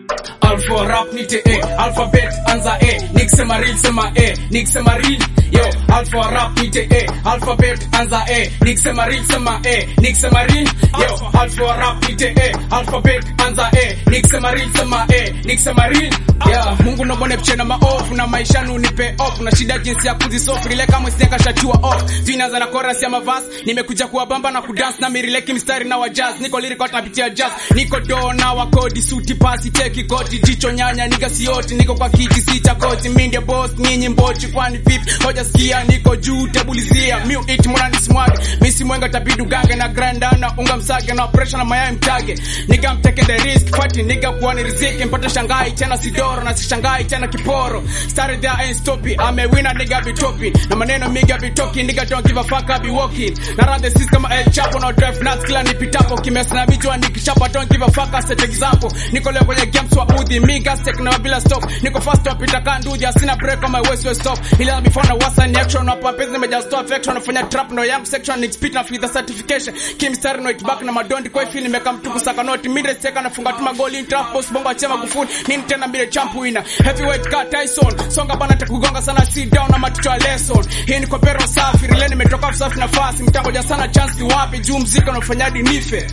Alpha rap nite alphabet anza nikisema real sema nikisema real yo alpha rap nite alphabet anza nikisema real sema nikisema real yo alpha rap nite alphabet anza nikisema real sema nikisema real yeah. Mungu nobone pichena maofu na maisha nunipe off na shida jinsi ya kuzisofu ile kama siaka shachua off zinaanza na chorus ya mavas nimekuja kuwabamba na kudance na mirileki mstari na wa jazz niko lyrical tunapitia jazz niko do na wakodi suti pasi teki koti jicho nyanya niga sioti niko kwa kiti sita koti minde boss nyinyi mbochi kwani vipi hoja sikia niko juu tabulizia miu eat mwana nisimwage misi mwenga tabidu gange na granda na unga msage na pressure na mayai mtage niga mteke the risk fighting niga kuwani riziki mpata shangai tena sidoro na sishangai tena kiporo started there ain't stopping I'm a winner nigga be topping na maneno mingi be talking nigga don't give a fuck I be walking na run the system El Chapo no drive nuts kila nipitapo kimesa na vichwa nikishapa don't give a fuck I set example niko leo kwenye games wa udhi miga stick na bila stop niko fast up itaka nduja sina break on my waist will stop ila before na wasa ni action na papezi nimeja stop action nafanya trap no young section ni speed na feed certification kim star no it back na madondi kwa feel nimeka mtuku saka not mid steka nafunga tuma goal in trap boss bomba chema kufuni nini tena mbele champ winner heavyweight cut Tyson songa bana takugonga sana sit down na matuto ya lesson hii ni kopero safi rile nimetoka safi nafasi mtangoja sana chance ni wapi juu mziki unafanya nife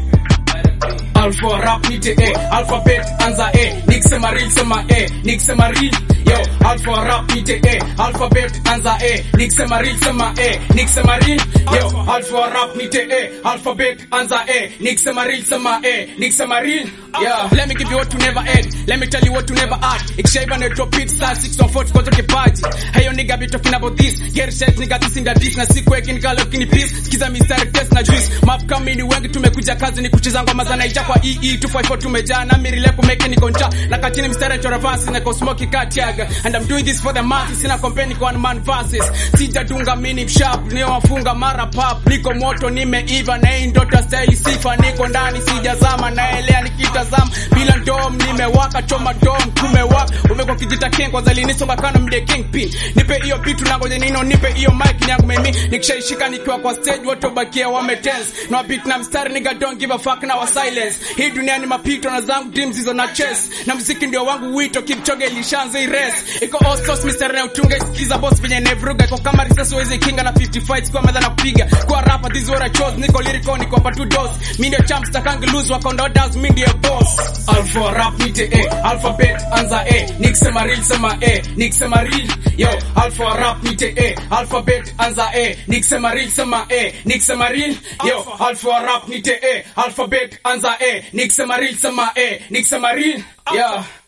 Alpha rap nite alphabet anza nikisema real sema nikisema real yo alpha rap nite alphabet anza nikisema real sema nikisema real yo alpha rap nite alphabet anza nikisema real sema nikisema real yeah. Let me give you what you never had let me tell you what you never had ikishaiba na drop it star 614 kwa toke party hey nigga be talking about this get set nigga this in the this na siku ekinika lokini peace sikiza mistari test na juice map kama ni wengi tumekuja kazi ni kucheza ngoma za naija kwa EE254 tumejaa na mirile kumeke ni konja na katini mstari chora verses na smoky katiaga and I'm doing this for the masses sina company kwa one man verses sijadunga mini sharp ni wafunga mara pop niko moto nimeiva na hii ndoto style sifa niko ndani sijazama naelea nikitazama bila ndom nimewaka choma dom kumewaka umekuwa kijita king kwa zalini songa kana mde kingpin nipe hiyo beat nangoje nino nipe hiyo mic yangu mimi nikishaishika nikiwa kwa stage watu bakia wame tense no beat na mstari nigga don't give a fuck na wa silence hii dunia ni mapito na zangu dreams hizo na chess na muziki ndio wangu wito Kipchoge lishanze race iko all sauce Mr. na utunge sikiza boss venye nevruga iko kama risasi wezi kinga na 50 fights kwa madha na kupiga kwa rapper this is what I chose niko lyrical niko hapa 2 dose mimi ndio champ stakangi lose wakaonda orders mimi ndio boss alpha rap nite alphabet anza nikisema real sema nikisema real yo alpha rap nite alphabet anza nikisema real sema nikisema real yo alpha rap nite alphabet anza nikisema real sema nikisema real yeah.